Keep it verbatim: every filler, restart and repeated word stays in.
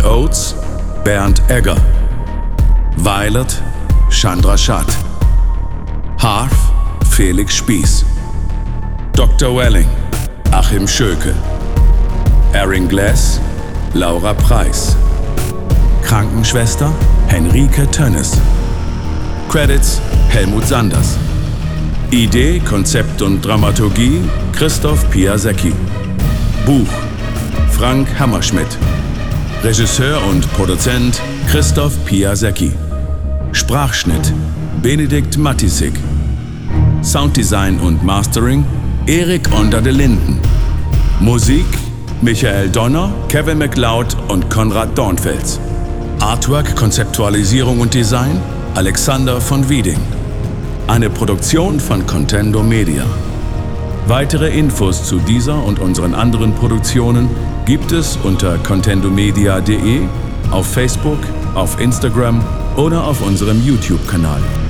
Oates, Bernd Egger. Violet, Chandra Schad. Harf, Felix Spieß. Doktor Welling, Achim Schöke. Erin Glass, Laura Preis. Krankenschwester, Henrike Tönnes. Credits, Helmut Sanders. Idee, Konzept und Dramaturgie, Christoph Piasecki. Buch, Frank Hammerschmidt. Regisseur und Produzent, Christoph Piasecki. Sprachschnitt, Benedikt Matisik. Sounddesign und Mastering, Erik Onder de Linden. Musik, Michael Donner, Kevin MacLeod und Konrad Dornfels. Artwork, Konzeptualisierung und Design, Alexander von Wieding. Eine Produktion von Contendo Media. Weitere Infos zu dieser und unseren anderen Produktionen gibt es unter contendomedia punkt de, auf Facebook, auf Instagram oder auf unserem YouTube-Kanal.